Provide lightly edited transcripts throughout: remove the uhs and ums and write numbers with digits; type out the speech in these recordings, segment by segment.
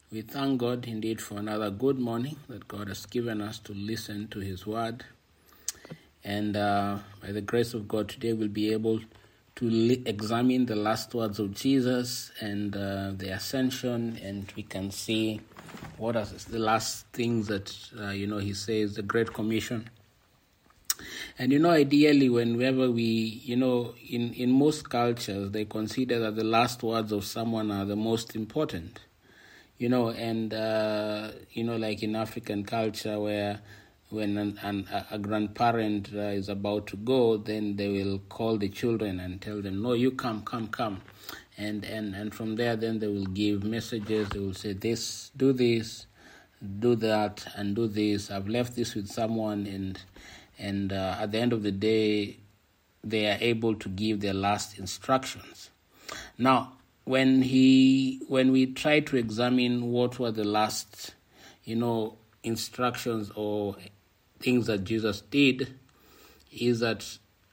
We thank God indeed for another good morning that God has given us to listen to His word. And by the grace of God, today we'll be able to examine the last words of Jesus and the ascension, and we can see what are the last things that, He says, the Great Commission. And, ideally, whenever we, in most cultures, they consider that the last words of someone are the most important. Like in African culture where when a grandparent is about to go, then they will call the children and tell them, no, you come. And from there, then they will give messages. They will say this, do that, and do this. I've left this with someone, and at the end of the day, they are able to give their last instructions. Now, when we try to examine what were the last, instructions or things that Jesus did, is that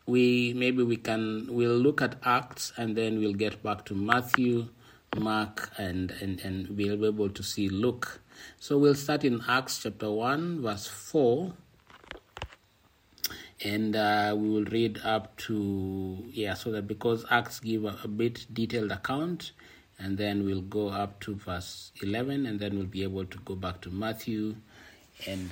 we'll look at Acts, and then we'll get back to Matthew, Mark, and we'll be able to see Luke. So we'll start in Acts chapter 1, verse 4. And we will read up to, so that because Acts give a bit detailed account, and then we'll go up to verse 11, and then we'll be able to go back to Matthew and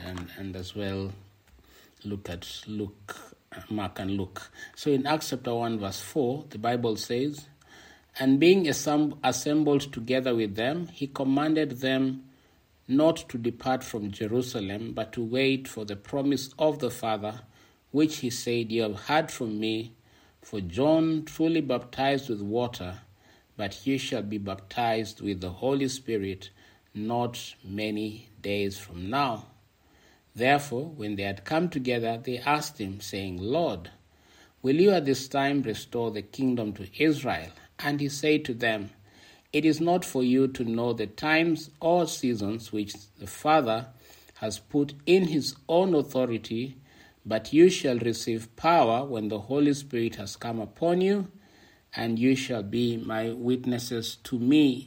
as well look at Luke, Mark and Luke. So in Acts chapter 1, verse 4, the Bible says, "And being assembled together with them, he commanded them not to depart from Jerusalem, but to wait for the promise of the Father, which he said, you have heard from me. For John truly baptized with water, but you shall be baptized with the Holy Spirit not many days from now." Therefore, when they had come together, they asked him, saying, Lord, will you at this time restore the kingdom to Israel? And he said to them, it is not for you to know the times or seasons which the Father has put in his own authority, but you shall receive power when the Holy Spirit has come upon you, and you shall be my witnesses to me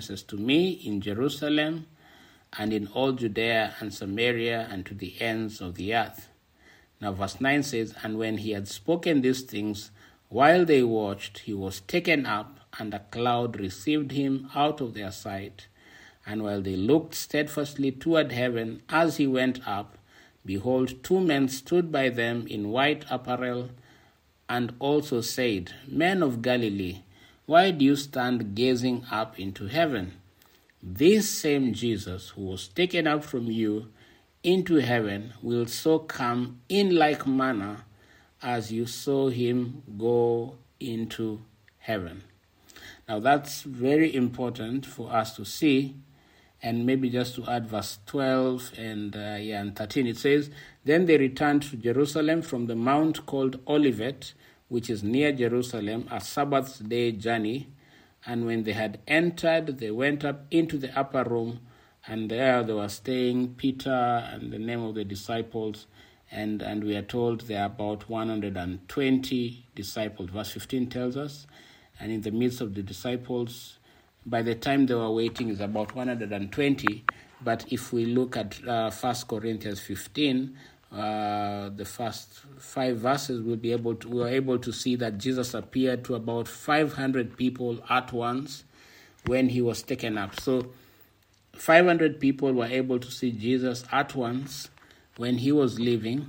in Jerusalem and in all Judea and Samaria and to the ends of the earth. Now verse 9 says, and when he had spoken these things, while they watched, he was taken up, and a cloud received him out of their sight. And while they looked steadfastly toward heaven as he went up, behold, two men stood by them in white apparel, and also said, Men of Galilee, why do you stand gazing up into heaven? This same Jesus who was taken up from you into heaven will so come in like manner as you saw him go into heaven. Now that's very important for us to see. And maybe just to add verse 12 and 13, it says, Then they returned to Jerusalem from the mount called Olivet, which is near Jerusalem, a Sabbath day journey. And when they had entered, they went up into the upper room, and there they were staying, Peter and the name of the disciples. And we are told there are about 120 disciples. Verse 15 tells us, and in the midst of the disciples, by the time they were waiting, is about 120. But if we look at 1 Corinthians 15, the first 5 verses, we were able to see that Jesus appeared to about 500 people at once when he was taken up. So 500 people were able to see Jesus at once when he was leaving.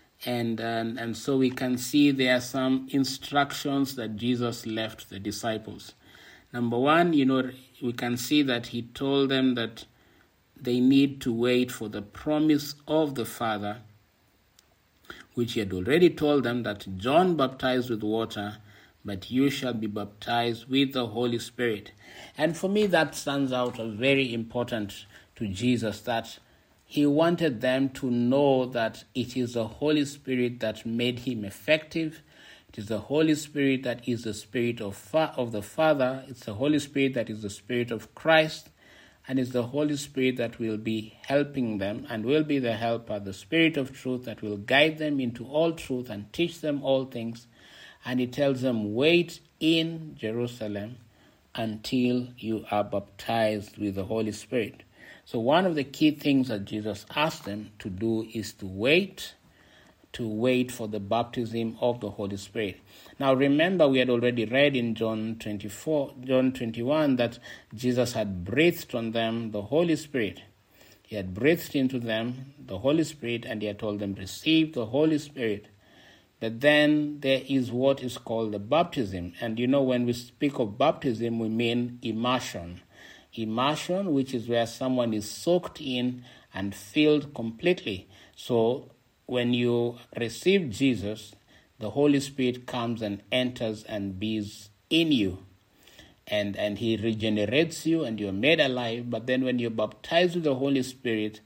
And so we can see there are some instructions that Jesus left the disciples. Number one, we can see that he told them that they need to wait for the promise of the Father, which he had already told them that John baptized with water, but you shall be baptized with the Holy Spirit. And for me, that stands out as very important to Jesus, that he wanted them to know that it is the Holy Spirit that made him effective. It is the Holy Spirit that is the Spirit of the Father. It's the Holy Spirit that is the Spirit of Christ. And it's the Holy Spirit that will be helping them and will be the helper, the Spirit of truth that will guide them into all truth and teach them all things. And he tells them, wait in Jerusalem until you are baptized with the Holy Spirit. So one of the key things that Jesus asked them to do is to wait for the baptism of the Holy Spirit. Now remember, we had already read in John 21 that Jesus had breathed on them the Holy Spirit. He had breathed into them the Holy Spirit, and he had told them, receive the Holy Spirit. But then there is what is called the baptism. And when we speak of baptism, we mean immersion. Immersion, which is where someone is soaked in and filled completely. So when you receive Jesus, the Holy Spirit comes and enters and bees in you. And he regenerates you and you're made alive. But then when you're baptized with the Holy Spirit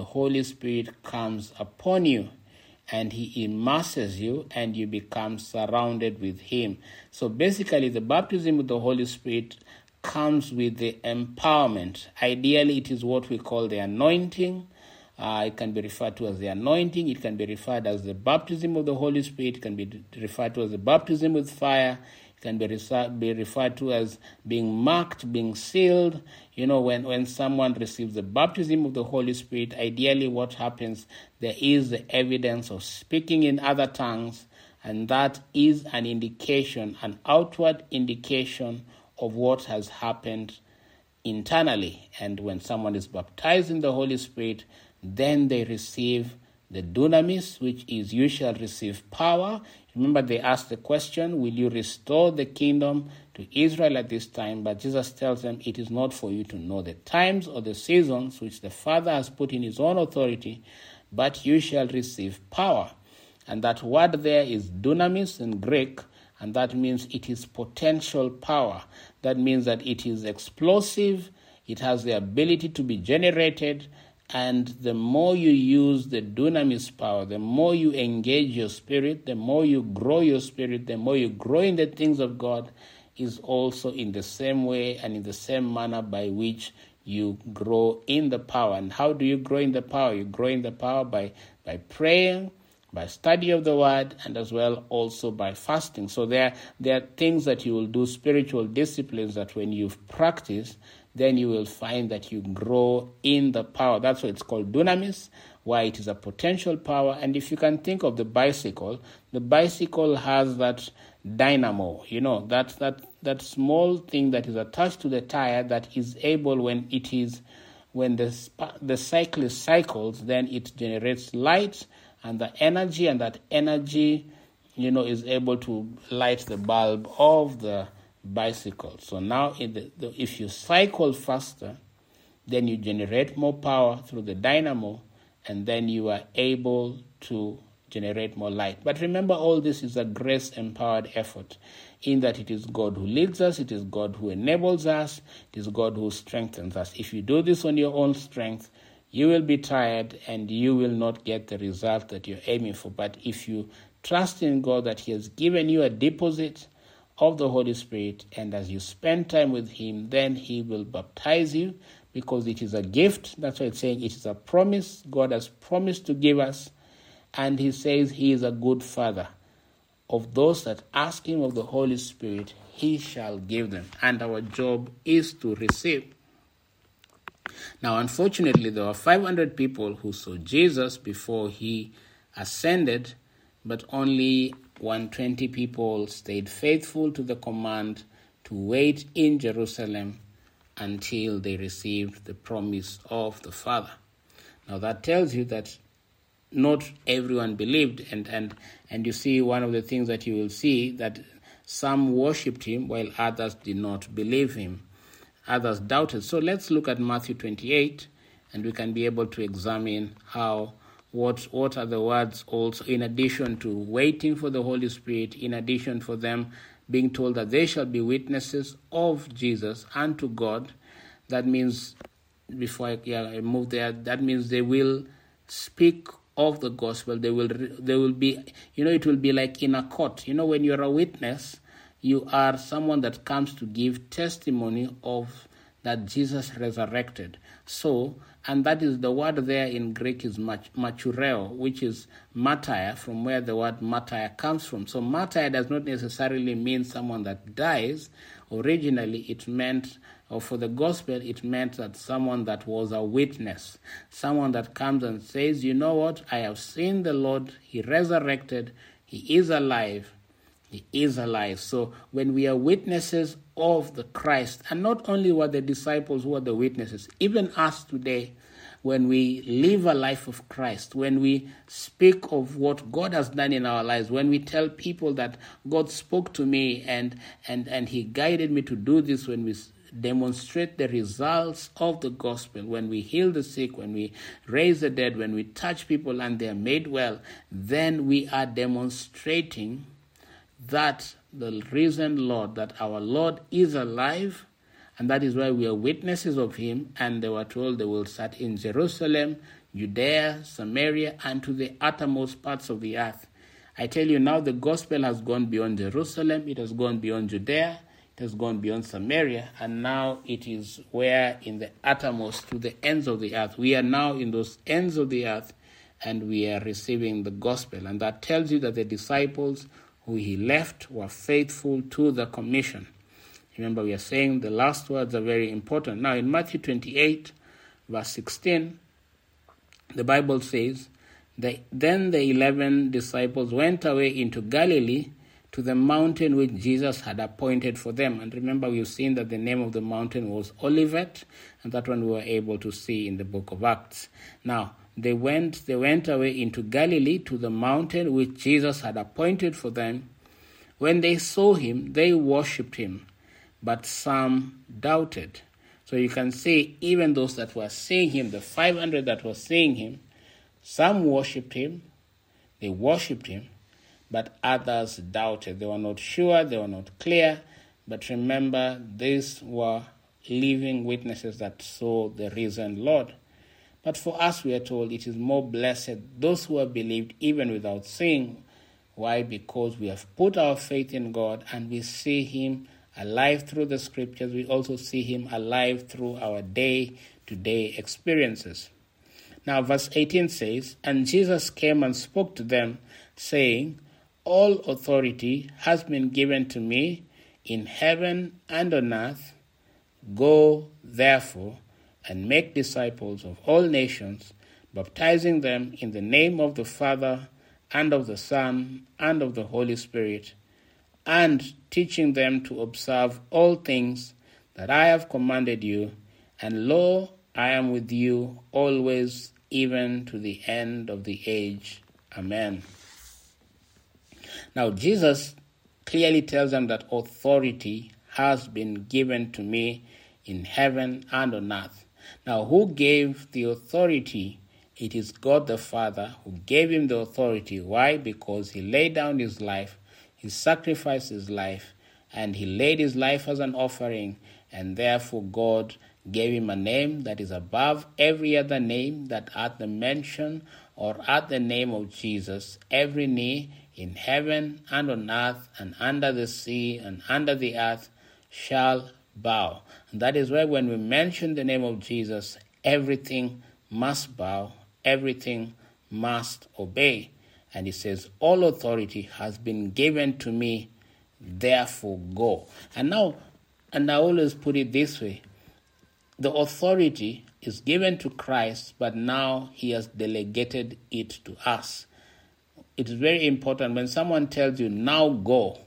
comes upon you and he immerses you and you become surrounded with him. So basically the baptism with the Holy Spirit comes with the empowerment. Ideally, it is what we call the anointing. It can be referred to as the anointing. It can be referred as the baptism of the Holy Spirit. It can be referred to as the baptism with fire. It can be referred to as being marked, being sealed. When someone receives the baptism of the Holy Spirit, ideally what happens, there is the evidence of speaking in other tongues, and that is an indication, an outward indication of what has happened internally. And when someone is baptized in the Holy Spirit, then they receive the dunamis, which is you shall receive power. Remember, they asked the question, will you restore the kingdom to Israel at this time? But Jesus tells them, it is not for you to know the times or the seasons which the Father has put in his own authority, but you shall receive power. And that word there is dunamis in Greek, and that means it is potential power. That means that it is explosive, it has the ability to be generated, and the more you use the dunamis power, the more you engage your spirit, the more you grow your spirit, the more you grow in the things of God, is also in the same way and in the same manner by which you grow in the power. And how do you grow in the power? You grow in the power by praying, by study of the word, and as well also by fasting. So there are things that you will do, spiritual disciplines that when you've practiced, then you will find that you grow in the power. That's why it's called dunamis, why it is a potential power. And if you can think of the bicycle has that dynamo, that small thing that is attached to the tire that is able, when the cyclist cycles, then it generates light and the energy, and that energy, is able to light the bulb of the bicycle. So now if you cycle faster, then you generate more power through the dynamo, and then you are able to generate more light. But remember, all this is a grace-empowered effort, in that it is God who leads us, it is God who enables us, it is God who strengthens us. If you do this on your own strength, you will be tired and you will not get the result that you're aiming for. But if you trust in God that he has given you a deposit of the Holy Spirit, and as you spend time with him, then he will baptize you, because it is a gift. That's why it's saying it is a promise. God has promised to give us, and he says he is a good father. Of those that ask him of the Holy Spirit, he shall give them. And our job is to receive. Now, unfortunately, there were 500 people who saw Jesus before he ascended, but only 120 people stayed faithful to the command to wait in Jerusalem until they received the promise of the Father. Now that tells you that not everyone believed, and you see, one of the things that you will see, that some worshipped him while others did not believe him. Others doubted. So let's look at Matthew 28, and we can be able to examine what are the words also, in addition to waiting for the Holy Spirit, in addition for them being told that they shall be witnesses of Jesus unto God. That means, before I move there, that means they will speak of the gospel. They will be, it will be like in a court. When you're a witness, you are someone that comes to give testimony of that Jesus resurrected. So, and that is the word there in Greek is matureo, which is martyr, from where the word martyr comes from. So martyr does not necessarily mean someone that dies. originally it meant, or for the gospel, it meant that someone that was a witness, someone that comes and says, you know what, I have seen the Lord, he resurrected, he is alive. He is alive. So when we are witnesses of the Christ, and not only were the disciples who are the witnesses, even us today, when we live a life of Christ, when we speak of what God has done in our lives, when we tell people that God spoke to me and he guided me to do this, when we demonstrate the results of the gospel, when we heal the sick, when we raise the dead, when we touch people and they are made well, then we are demonstrating that the risen Lord, that our Lord is alive, and that is why we are witnesses of him. And they were told they will start in Jerusalem, Judea, Samaria, and to the uttermost parts of the earth. I tell you now, the gospel has gone beyond Jerusalem, it has gone beyond Judea, it has gone beyond Samaria, and now it is where in the uttermost, to the ends of the earth. We are now in those ends of the earth, and we are receiving the gospel. And that tells you that the disciples who he left were faithful to the commission. Remember, we are saying the last words are very important. Now, in Matthew 28, verse 16, the Bible says, Then the 11 disciples went away into Galilee to the mountain which Jesus had appointed for them. And remember, we've seen that the name of the mountain was Olivet, and that one we were able to see in the book of Acts. Now, they went away into Galilee to the mountain which Jesus had appointed for them. When they saw him, they worshipped him, but some doubted. So you can see, even those that were seeing him, the 500 that were seeing him, some worshipped him, they worshipped him, but others doubted. They were not sure, they were not clear. But remember, these were living witnesses that saw the risen Lord. But for us, we are told it is more blessed those who have believed even without seeing. Why? Because we have put our faith in God and we see him alive through the scriptures. We also see him alive through our day-to-day experiences. Now, verse 18 says, And Jesus came and spoke to them, saying, All authority has been given to me in heaven and on earth. Go, therefore, and make disciples of all nations, baptizing them in the name of the Father and of the Son and of the Holy Spirit, and teaching them to observe all things that I have commanded you. And lo, I am with you always, even to the end of the age. Amen. Now, Jesus clearly tells them that authority has been given to me in heaven and on earth. Now, who gave the authority? It is God the Father who gave him the authority. Why? Because he laid down his life, he sacrificed his life, and he laid his life as an offering, and therefore God gave him a name that is above every other name, that at the mention or at the name of Jesus, every knee in heaven and on earth and under the sea and under the earth shall bow. And that is why when we mention the name of Jesus, everything must bow, everything must obey. And he says, all authority has been given to me, therefore go. And I always put it this way, the authority is given to Christ, but now he has delegated it to us. It is very important when someone tells you, now go,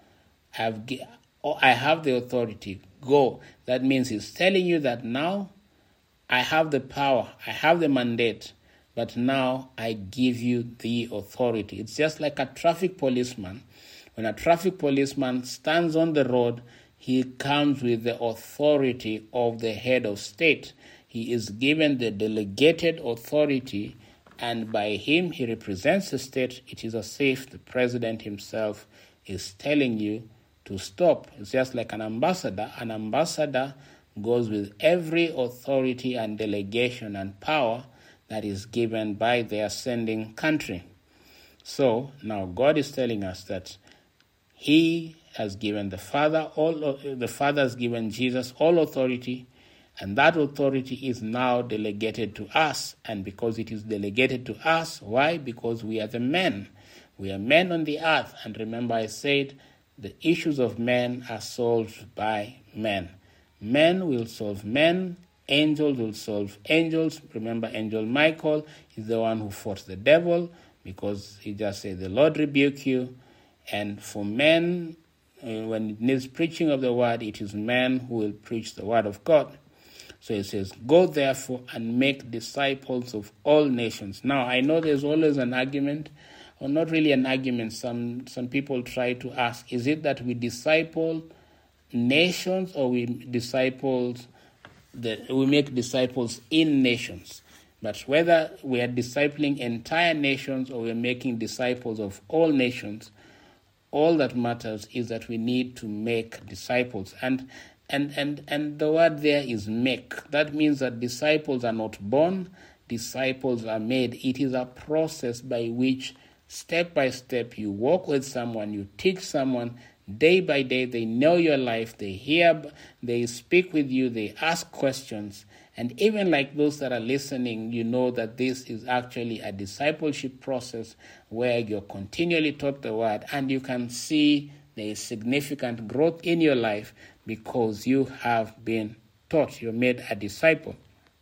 I have the authority, go. That means he's telling you that now I have the power, I have the mandate, but now I give you the authority. It's just like a traffic policeman. When a traffic policeman stands on the road, he comes with the authority of the head of state. He is given the delegated authority, and by him he represents the state. It is as if the president himself is telling you to stop. It's just like an ambassador. An ambassador goes with every authority and delegation and power that is given by their sending country. So now God is telling us that he has given the Father has given Jesus all authority, and that authority is now delegated to us. And because it is delegated to us, why? Because we are the men. We are men on the earth. And remember I said The issues of men are solved by men. Men will solve men. Angels will solve angels. Remember, Angel Michael is the one who fought the devil, because he just said, the Lord rebuke you. And for men, when it needs preaching of the word, it is men who will preach the word of God. So it says, go therefore and make disciples of all nations. Now, I know there's always an argument, or not really an argument. Some people try to ask, is it that we disciple nations, or we make disciples in nations? But whether we are discipling entire nations or we're making disciples of all nations, all that matters is that we need to make disciples. And the word there is make. That means that disciples are not born, disciples are made. It is a process by which, step by step, you walk with someone, you teach someone, day by day, they know your life, they hear, they speak with you, they ask questions. And even like those that are listening, you know that this is actually a discipleship process where you're continually taught the word, and you can see there is significant growth in your life because you have been taught, you're made a disciple.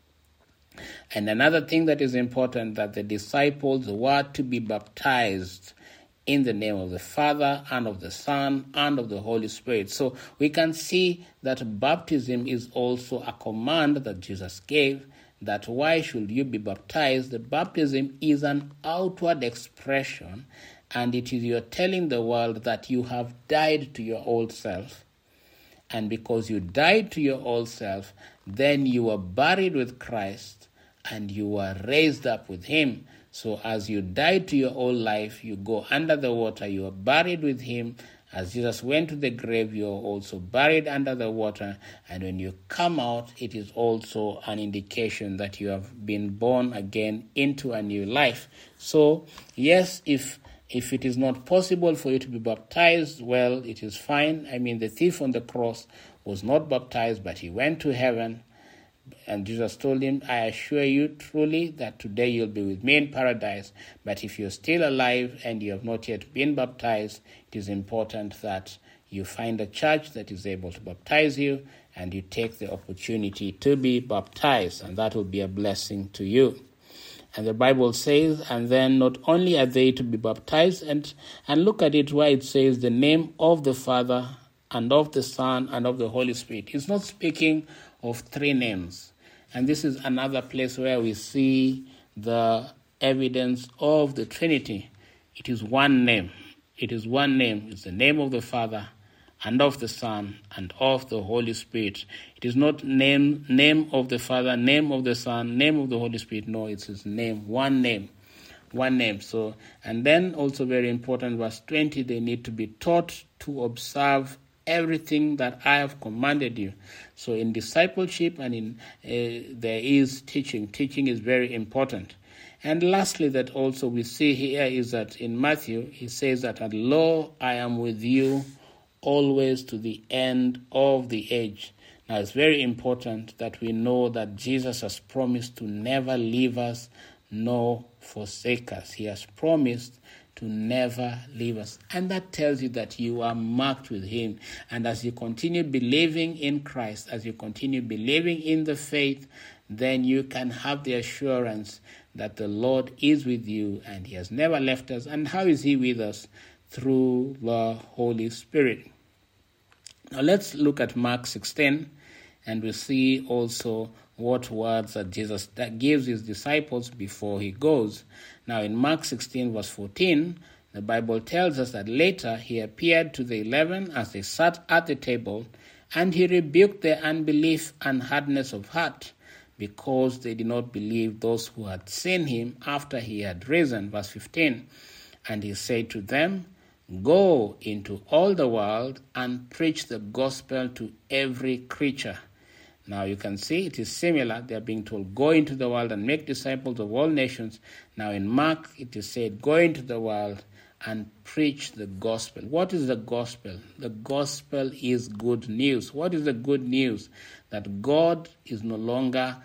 And another thing that is important, that the disciples were to be baptized in the name of the Father and of the Son and of the Holy Spirit. So we can see that baptism is also a command that Jesus gave, that why should you be baptized? The baptism is an outward expression, and it is you're telling the world that you have died to your old self. And because you died to your old self, then you were buried with Christ and you were raised up with him. So as you died to your old life, you go under the water, you are buried with him. As Jesus went to the grave, you are also buried under the water. And when you come out, it is also an indication that you have been born again into a new life. So yes, if it is not possible for you to be baptized, well, it is fine. I mean, the thief on the cross was not baptized, but he went to heaven. And Jesus told him, I assure you truly that today you'll be with me in paradise. But if you're still alive and you have not yet been baptized, it is important that you find a church that is able to baptize you, and you take the opportunity to be baptized, and that will be a blessing to you. And the Bible says, and then not only are they to be baptized, and look at it where it says the name of the Father and of the Son and of the Holy Spirit. It's not speaking of three names. And this is another place where we see the evidence of the Trinity. It is one name. It is one name. It's the name of the Father and of the Son and of the Holy Spirit. It is not name of the Father, name of the Son, name of the Holy Spirit. No, it's his name, one name. One name. So, and then also very important, verse 20, they need to be taught to observe everything that I have commanded you. So in discipleship and in there is teaching. Teaching is very important. And lastly, that also we see here is that in Matthew, he says that, and lo, I am with you always to the end of the age. Now, it's very important that we know that Jesus has promised to never leave us nor forsake us. He has promised to never leave us. And that tells you that you are marked with him. And as you continue believing in Christ, as you continue believing in the faith, then you can have the assurance that the Lord is with you and he has never left us. And how is he with us? Through the Holy Spirit. Now let's look at Mark 16, and we see also what words that Jesus gives his disciples before he goes. Now in Mark 16 verse 14, the Bible tells us that later he appeared to the 11 as they sat at the table, and he rebuked their unbelief and hardness of heart, because they did not believe those who had seen him after he had risen. Verse 15, and he said to them, go into all the world and preach the gospel to every creature. Now you can see it is similar. They are being told, go into the world and make disciples of all nations. Now in Mark, it is said, go into the world and preach the gospel. What is the gospel? The gospel is good news. What is the good news? That God is no longer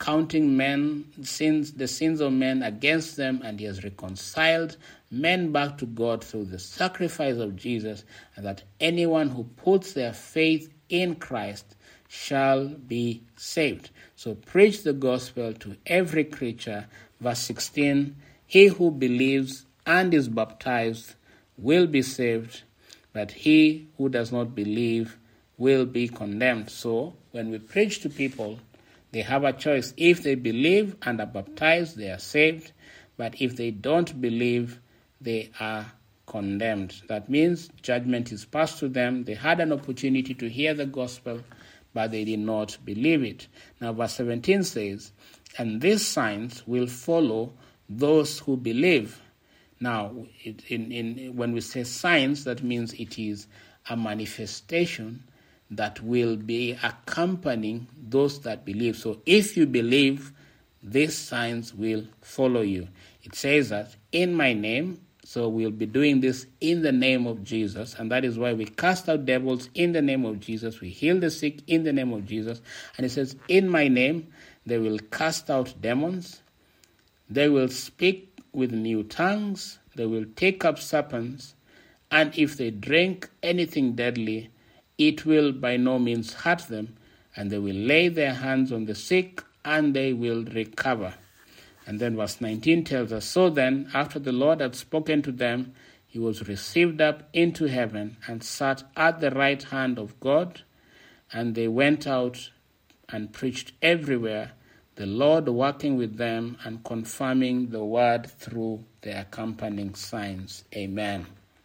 counting the sins of men against them, and he has reconciled men back to God through the sacrifice of Jesus, and that anyone who puts their faith in Christ shall be saved. So preach the gospel to every creature. Verse 16, he who believes and is baptized will be saved, but he who does not believe will be condemned. So when we preach to people, they have a choice. If they believe and are baptized, they are saved. But if they don't believe, they are condemned. That means judgment is passed to them. They had an opportunity to hear the gospel, but they did not believe it. Now verse 17 says, and these signs will follow those who believe. Now, when we say signs, that means it is a manifestation that will be accompanying those that believe. So if you believe, these signs will follow you. It says that in my name, so we'll be doing this in the name of Jesus, and that is why we cast out devils in the name of Jesus. We heal the sick in the name of Jesus. And it says, in my name, they will cast out demons. They will speak with new tongues. They will take up serpents. And if they drink anything deadly, it will by no means hurt them. And they will lay their hands on the sick, and they will recover. And then verse 19 tells us, so then, after the Lord had spoken to them, he was received up into heaven and sat at the right hand of God. And they went out and preached everywhere, the Lord working with them and confirming the word through the accompanying signs. Amen.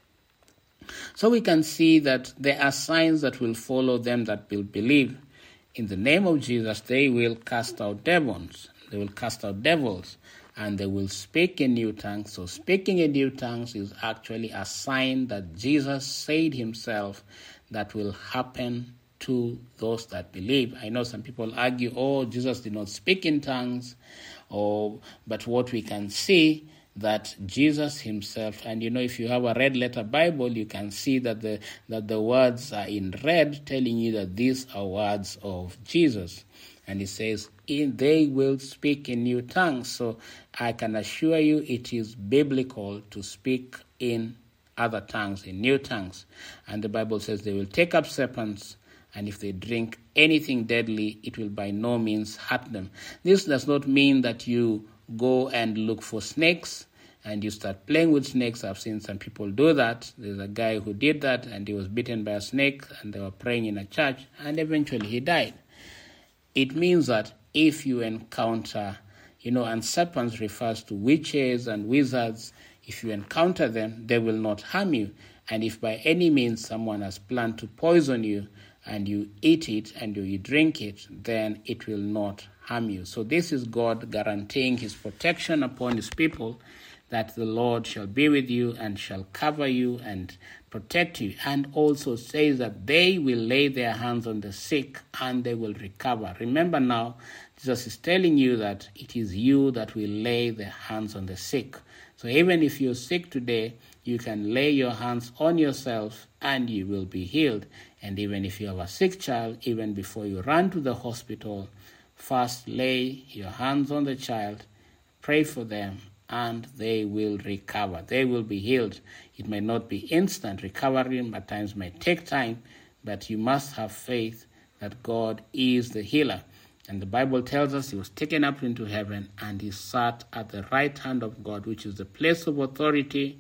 So we can see that there are signs that will follow them that will believe. In the name of Jesus, they will cast out demons. They will cast out devils, and they will speak in new tongues. So speaking in new tongues is actually a sign that Jesus said himself that will happen to those that believe. I know some people argue, Jesus did not speak in tongues, but what we can see that Jesus himself, and if you have a red letter Bible, you can see that the words are in red, telling you that these are words of Jesus. And it says, they will speak in new tongues. So I can assure you it is biblical to speak in other tongues, in new tongues. And the Bible says they will take up serpents, and if they drink anything deadly, it will by no means hurt them. This does not mean that you go and look for snakes and you start playing with snakes. I've seen some people do that. There's a guy who did that, and he was bitten by a snake, and they were praying in a church, and eventually he died. It means that if you encounter, and serpents refers to witches and wizards, if you encounter them, they will not harm you. And if by any means someone has planned to poison you, and you eat it and you drink it, then it will not harm you. So this is God guaranteeing his protection upon his people, that the Lord shall be with you and shall cover you and protect you. And also says that they will lay their hands on the sick and they will recover. Remember now, Jesus is telling you that it is you that will lay the hands on the sick. So even if you're sick today, you can lay your hands on yourself and you will be healed. And even if you have a sick child, even before you run to the hospital, first lay your hands on the child, pray for them, and they will recover. They will be healed. It may not be instant recovery, at times may take time, but you must have faith that God is the healer. And the Bible tells us he was taken up into heaven and he sat at the right hand of God, which is the place of authority.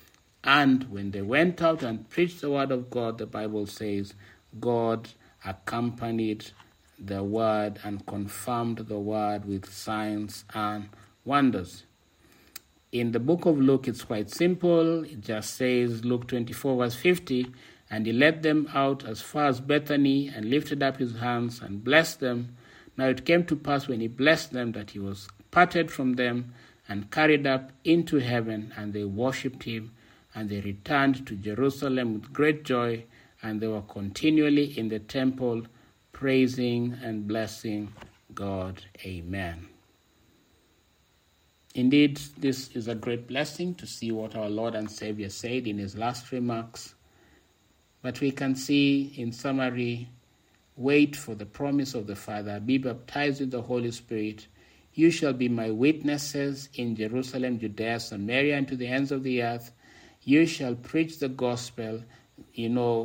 And when they went out and preached the word of God, the Bible says God accompanied the word and confirmed the word with signs and wonders. In the book of Luke, it's quite simple. It just says, Luke 24, verse 50, and he led them out as far as Bethany and lifted up his hands and blessed them. Now it came to pass when he blessed them that he was parted from them and carried up into heaven, and they worshipped him, and they returned to Jerusalem with great joy, and they were continually in the temple praising and blessing God. Amen. Indeed, this is a great blessing to see what our Lord and Savior said in his last remarks. But we can see in summary Wait for the promise of the Father. Be baptized in the Holy Spirit. You shall be my witnesses in Jerusalem, Judea, Samaria, and to the ends of the earth. You shall preach the gospel. Know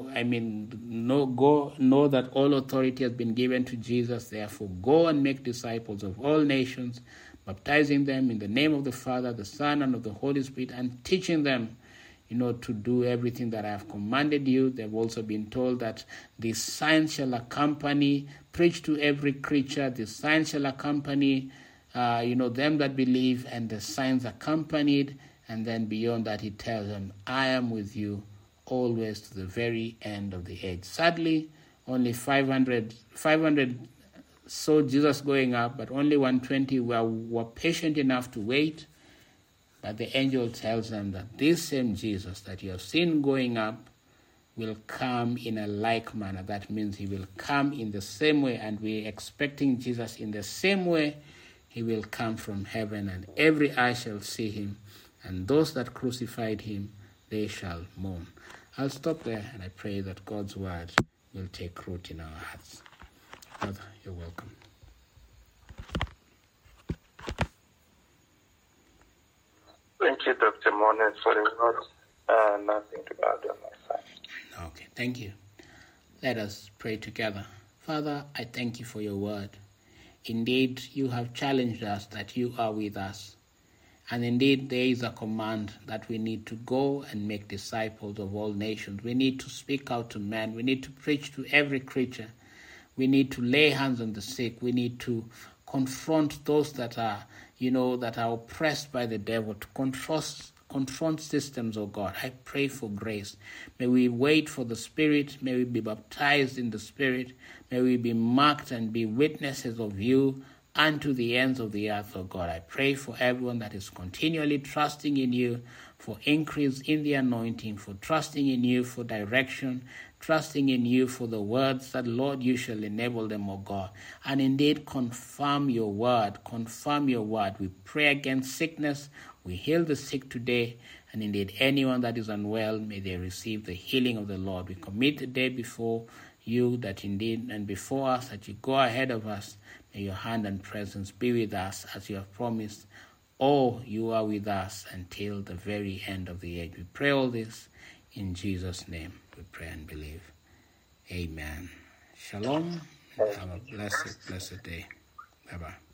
that all authority has been given to Jesus. Therefore, go and make disciples of all nations, baptizing them in the name of the Father, the Son, and of the Holy Spirit, and teaching them to do everything that I have commanded you. They've also been told that these signs shall accompany, preach to every creature, these signs shall accompany, them that believe, and the signs accompanied. And then beyond that, he tells them, I am with you always to the very end of the age. Sadly, only 500 saw Jesus going up, but only 120 were patient enough to wait. But the angel tells them that this same Jesus that you have seen going up will come in a like manner. That means he will come in the same way, and we're expecting Jesus in the same way. He will come from heaven, and every eye shall see him, and those that crucified him, they shall mourn. I'll stop there, and I pray that God's word will take root in our hearts. Father, you're welcome. Thank you, Dr. Monet, for the word. Nothing to add on my side. Okay, thank you. Let us pray together. Father, I thank you for your word. Indeed, you have challenged us that you are with us. And indeed, there is a command that we need to go and make disciples of all nations. We need to speak out to men. We need to preach to every creature. We need to lay hands on the sick. We need to confront those that are, that are oppressed by the devil, to confront systems, oh God. I pray for grace. May we wait for the Spirit. May we be baptized in the Spirit. May we be marked and be witnesses of you unto the ends of the earth, oh God. I pray for everyone that is continually trusting in you for increase in the anointing, for trusting in you for direction, trusting in you for the words that, Lord, you shall enable them, O God. And indeed, confirm your word. Confirm your word. We pray against sickness. We heal the sick today. And indeed, anyone that is unwell, may they receive the healing of the Lord. We commit the day before you, that indeed, and before us, that you go ahead of us. May your hand and presence be with us as you have promised. Oh, you are with us until the very end of the age. We pray all this in Jesus' name. We pray and believe. Amen. Shalom. Have a blessed day. Bye-bye.